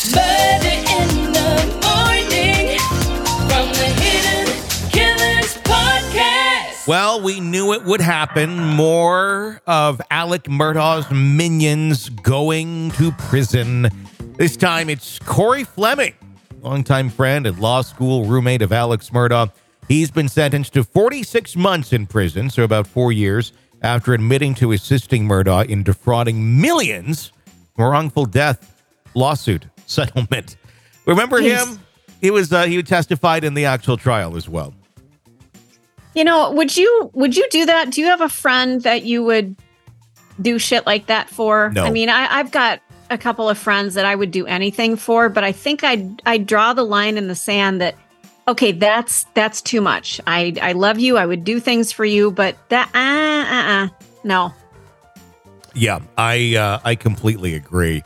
Murder in the Morning from the Hidden Killers Podcast. Well, we knew it would happen. More of Alec Murdaugh's minions going to prison. This time it's Corey Fleming, longtime friend and law school roommate of Alex Murdaugh. He's been sentenced to 46 months in prison, so about 4 years, after admitting to assisting Murdaugh in defrauding millions from a wrongful death lawsuit settlement. Remember him? He testified in the actual trial as well. You know, would you do that? Do you have a friend that you would do shit like that for? No. I mean, I've got a couple of friends that I would do anything for, but I think I'd draw the line in the sand that, okay, that's too much. I love you. I would do things for you, but that, no. Yeah, I completely agree.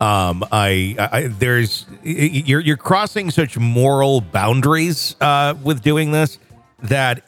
You're crossing such moral boundaries with doing this that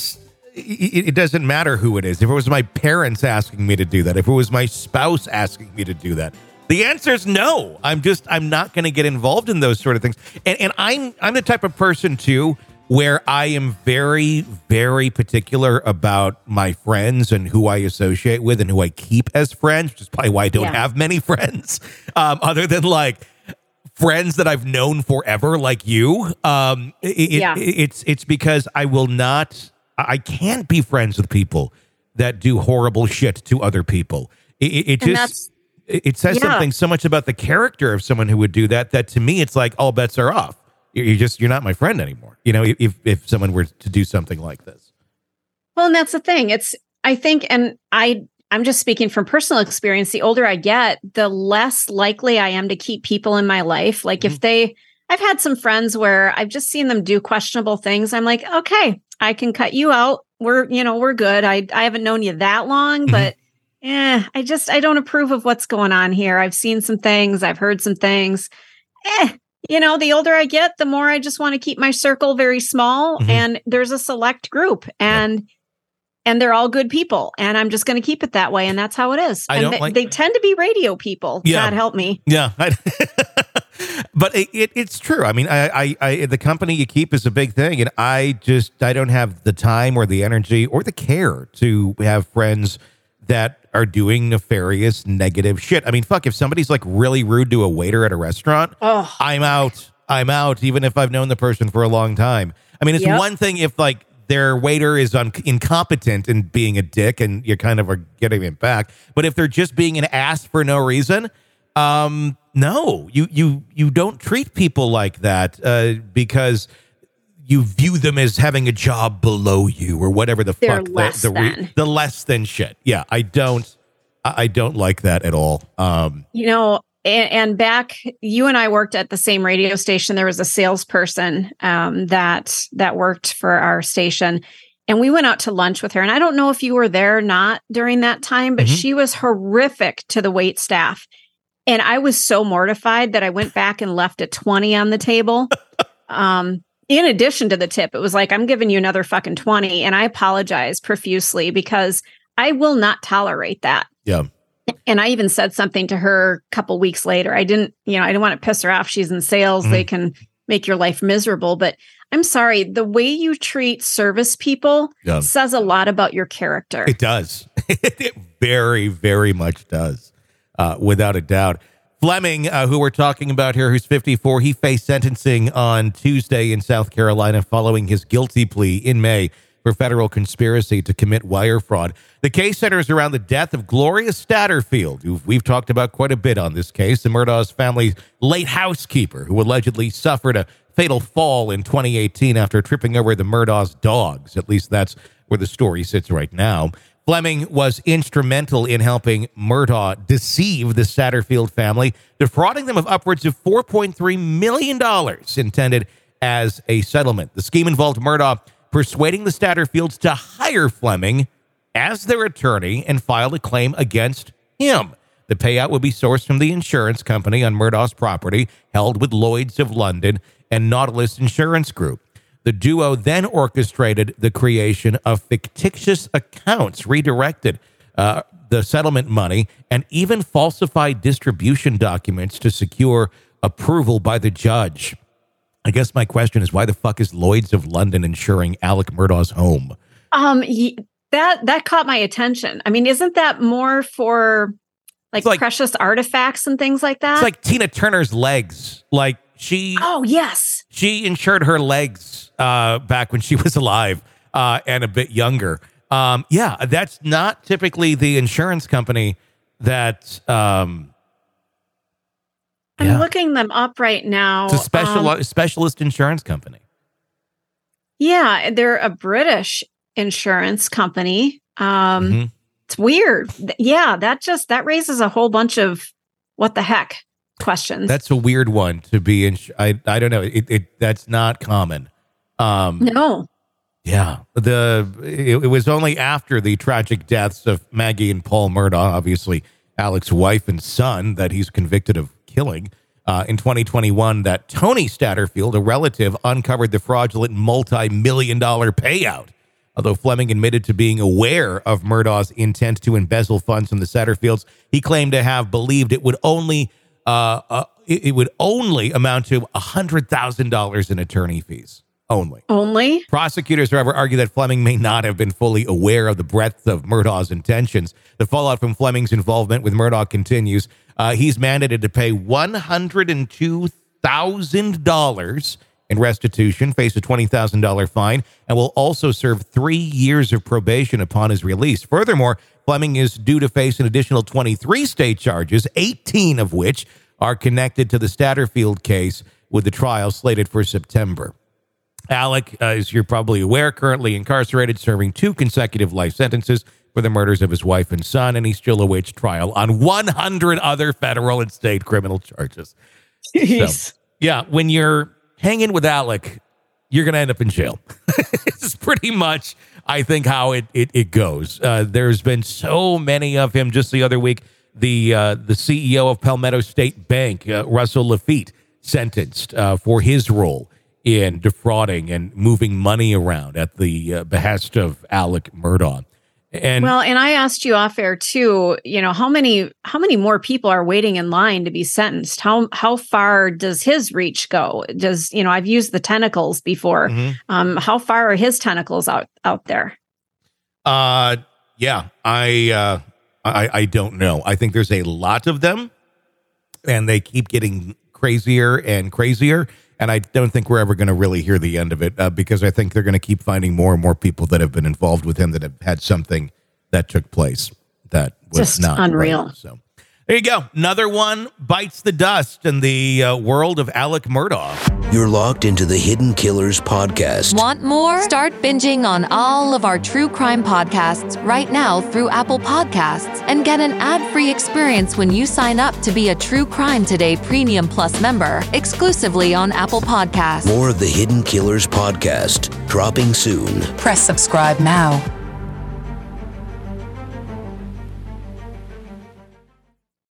it doesn't matter who it is. If it was my parents asking me to do that, if it was my spouse asking me to do that, the answer is no. I'm not going to get involved in those sort of things. And I'm the type of person too where I am very, very particular about my friends and who I associate with and who I keep as friends, which is probably why I don't have many friends, other than like friends that I've known forever, like you. It's because I can't be friends with people that do horrible shit to other people. It says something so much about the character of someone who would do that to me, it's like all bets are off. You're not my friend anymore. You know, if someone were to do something like this. Well, and that's the thing. I think, and I'm just speaking from personal experience. The older I get, the less likely I am to keep people in my life. Like I've had some friends where I've just seen them do questionable things. I'm like, okay, I can cut you out. We're good. I haven't known you that long, but I don't approve of what's going on here. I've seen some things. I've heard some things. The older I get, the more I just want to keep my circle very small. And there's a select group and they're all good people. And I'm just going to keep it that way. And that's how it is. They tend to be radio people. Yeah. God help me. Yeah. But it's true. I mean, I the company you keep is a big thing. And I don't have the time or the energy or the care to have friends that are doing nefarious, negative shit. I mean, fuck, if somebody's like really rude to a waiter at a restaurant, I'm out, even if I've known the person for a long time. I mean, it's one thing if like their waiter is incompetent and being a dick and you kind of are getting it back. But if they're just being an ass for no reason, no, you don't treat people like that because you view them as having a job below you or whatever the They're fuck the less than shit. Yeah, I don't like that at all. And back, you and I worked at the same radio station. There was a salesperson that worked for our station, and we went out to lunch with her. And I don't know if you were there or not during that time, but she was horrific to the wait staff. And I was so mortified that I went back and left a 20 on the table. In addition to the tip, it was like, I'm giving you another fucking 20. And I apologize profusely because I will not tolerate that. Yeah. And I even said something to her a couple weeks later. I didn't want to piss her off. She's in sales. They can make your life miserable. But I'm sorry, the way you treat service people says a lot about your character. It does. It very, very much does. Without a doubt. Fleming, who we're talking about here, who's 54, he faced sentencing on Tuesday in South Carolina following his guilty plea in May for federal conspiracy to commit wire fraud. The case centers around the death of Gloria Statterfield, who we've talked about quite a bit on this case, the Murdaugh's family's late housekeeper, who allegedly suffered a fatal fall in 2018 after tripping over the Murdaugh's dogs. At least that's where the story sits right now. Fleming was instrumental in helping Murdaugh deceive the Satterfield family, defrauding them of upwards of $4.3 million intended as a settlement. The scheme involved Murdaugh persuading the Statterfields to hire Fleming as their attorney and file a claim against him. The payout would be sourced from the insurance company on Murdaugh's property, held with Lloyd's of London and Nautilus Insurance Group. The duo then orchestrated the creation of fictitious accounts, redirected the settlement money, and even falsified distribution documents to secure approval by the judge. I guess my question is, why the fuck is Lloyd's of London insuring Alec Murdaugh's home? That caught my attention. I mean, isn't that more for like precious artifacts and things like that? It's like Tina Turner's legs. Like Oh, yes. She insured her legs back when she was alive and a bit younger. That's not typically the insurance company that... I'm looking them up right now. It's a specialist insurance company. Yeah, they're a British insurance company. It's weird. Yeah, that raises a whole bunch of what the heck questions. That's a weird one to be in. I don't know. That's not common. No. Yeah. It was only after the tragic deaths of Maggie and Paul Murdaugh, obviously Alec's wife and son, that he's convicted of killing in 2021, that Tony Satterfield, a relative, uncovered the fraudulent multi-million-dollar payout. Although Fleming admitted to being aware of Murdaugh's intent to embezzle funds from the Satterfields, he claimed to have believed it would only amount to $100,000 in attorney fees. Only? Prosecutors, however, argue that Fleming may not have been fully aware of the breadth of Murdaugh's intentions. The fallout from Fleming's involvement with Murdaugh continues. He's mandated to pay $102,000 in restitution, face a $20,000 fine, and will also serve 3 years of probation upon his release. Furthermore, Fleming is due to face an additional 23 state charges, 18 of which are connected to the Satterfield case, with the trial slated for September. Alec, as you're probably aware, currently incarcerated, serving 2 consecutive life sentences for the murders of his wife and son, and he still awaits trial on 100 other federal and state criminal charges. Jeez. So, when you're hanging with Alec, you're going to end up in jail. This is pretty much, I think, how it goes. There's been so many of him. Just the other week, the CEO of Palmetto State Bank, Russell Laffitte, sentenced for his role in defrauding and moving money around at the behest of Alec Murdaugh. And I asked you off air too, how many more people are waiting in line to be sentenced? How far does his reach go? I've used the tentacles before. Mm-hmm. How far are his tentacles out there? I don't know. I think there's a lot of them, and they keep getting crazier and crazier. And I don't think we're ever going to really hear the end of it because I think they're going to keep finding more and more people that have been involved with him that have had something that took place that was just not unreal. Right. So there you go. Another one bites the dust in the world of Alec Murdaugh. You're locked into the Hidden Killers podcast. Want more? Start binging on all of our true crime podcasts right now through Apple Podcasts and get an ad-free experience when you sign up to be a True Crime Today Premium Plus member exclusively on Apple Podcasts. More of the Hidden Killers podcast dropping soon. Press subscribe now.